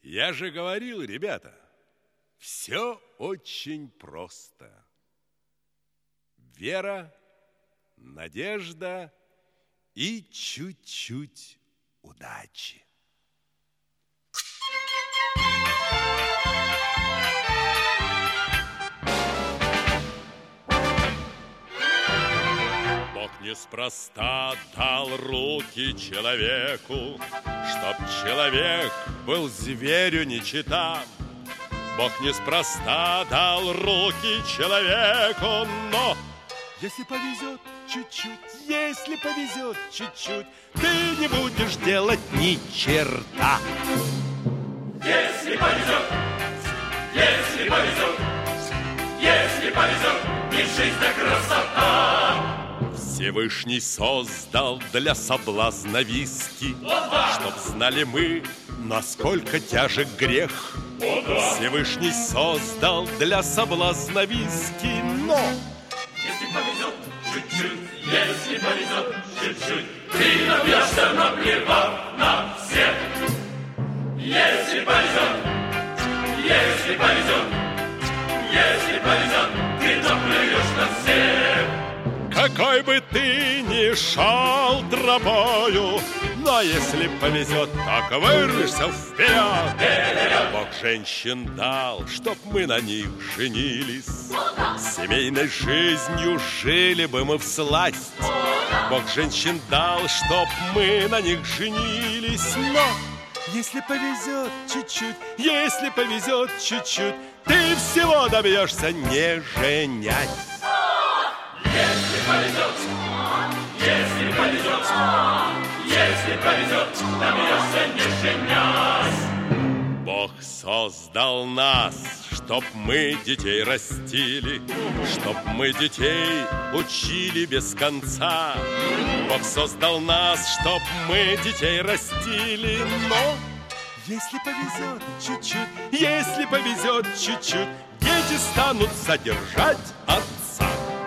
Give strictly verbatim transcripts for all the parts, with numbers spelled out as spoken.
Я же говорил, ребята, все очень просто. Вера, надежда и чуть-чуть удачи. Бог неспроста дал руки человеку, чтоб человек был зверю не чета. Бог неспроста дал руки человеку, но если повезет чуть-чуть, если повезет чуть-чуть, ты не будешь делать ни черта. Если повезет, если повезет, если повезет, не жизнь, а красота. Всевышний создал для соблазна виски, чтоб знали мы, насколько тяжек грех. Всевышний создал для соблазна виски, но если повезет чуть-чуть, если повезет чуть-чуть, ты напьешься, наплевав на всех. Если повезет, если повезет, если повезет, ты наплюешь на всех. Какой бы ты ни шел тропою, но если повезет, так вырвешься вперед. Бог женщин дал, чтоб мы на них женились. Семейной жизнью жили бы мы всласть. Бог женщин дал, чтоб мы на них женились. Но если повезет чуть-чуть, если повезет чуть-чуть, ты всего добьешься, не женясь. Если повезет, если повезет, если повезет, добьешься, не женясь. Бог создал нас, чтоб мы детей растили, чтоб мы детей учили без конца. Бог создал нас, чтоб мы детей растили, но если повезет чуть-чуть, если повезет чуть-чуть, дети станут содержать отца.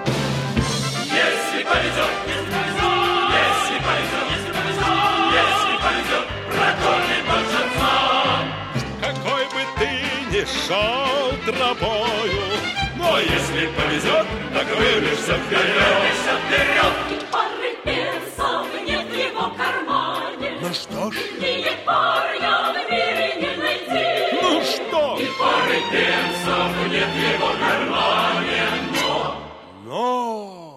Если повезет, если повезет, если повезет, если повезет, если повезет, прокормит большинство. Какой бы ты ни шел тропою, но если повезет, так вырвешься вперед. вперед. И пары перцев нет в его кармане. Ну что ж, И парня в мире не найти. ну что? И пары пенсов нет в его кармане, но... Но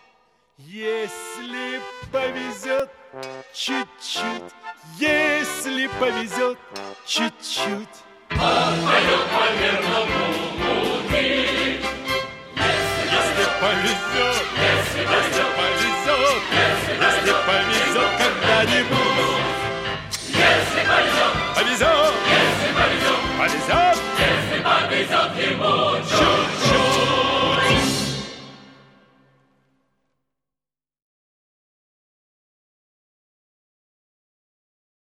если повезет чуть-чуть, если повезет чуть-чуть, Он пойдет по верному пути. если повезет, Если если повезет, если повезет когда-нибудь.